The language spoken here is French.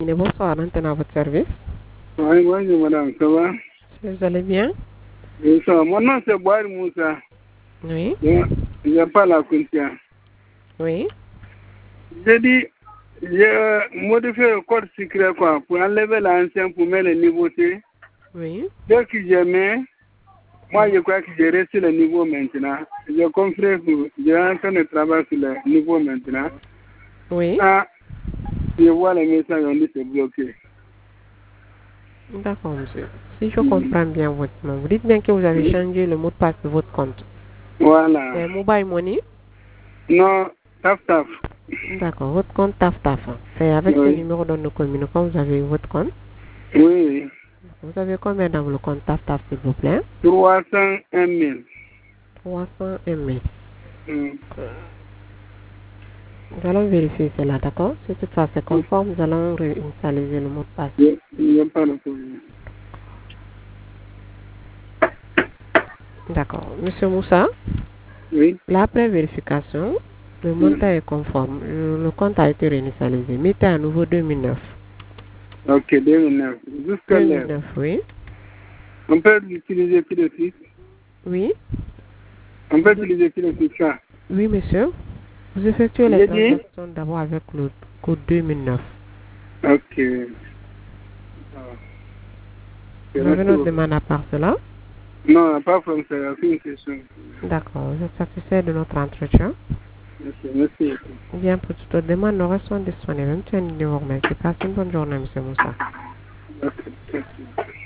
Bonsoir, antenne à votre service. Oui, bonjour madame, ça va? Vous allez bien? Oui, ça va. Mon nom c'est Boari Moussa. Oui. Je parle à Kuntia. Oui. J'ai dit, j'ai modifié le code secret quoi, pour enlever l'ancien pour mettre le nouveauté. Oui. Dès que je mets, moi je crois que j'ai resté le niveau maintenant. J'ai compris que j'ai en train de travailler sur le niveau maintenant. Oui. Ah, je vois les messages, on dit c'est bloqué. D'accord, monsieur. Si je comprends bien votre nom, vous dites bien que vous avez changé le mot de passe de votre compte. Voilà. C'est Mobile Money? Non, taf. D'accord, votre compte TAF. C'est avec ce numéro dont nous communiquons, vous avez votre compte. Oui. Vous avez combien dans le compte TAF, s'il vous plaît? 301 000. 301 000. Nous allons vérifier cela, d'accord? Si toutefois c'est conforme, nous allons réinitialiser le mot de passe. Il n'y a pas de problème. D'accord. Monsieur Moussa? Oui. Là, après vérification, le montant est conforme. Le compte a été réinitialisé. Mettez à nouveau 2009. Ok, 2009. Jusqu'à l'heure. 2009, oui. On peut l'utiliser tout de suite? Oui. On peut l'utiliser tout de suite, ça? Oui, monsieur. Vous effectuez les transactions d'abord avec le code 2009. Ok. Vous avez notre demande à part cela? Non, pas comme ça, c'est une question. D'accord. Vous êtes satisfait de notre entretien? Merci. Bien, pour toute autre demande, nous restons disponibles. Merci. Passez une bonne journée, monsieur Moussa. Merci.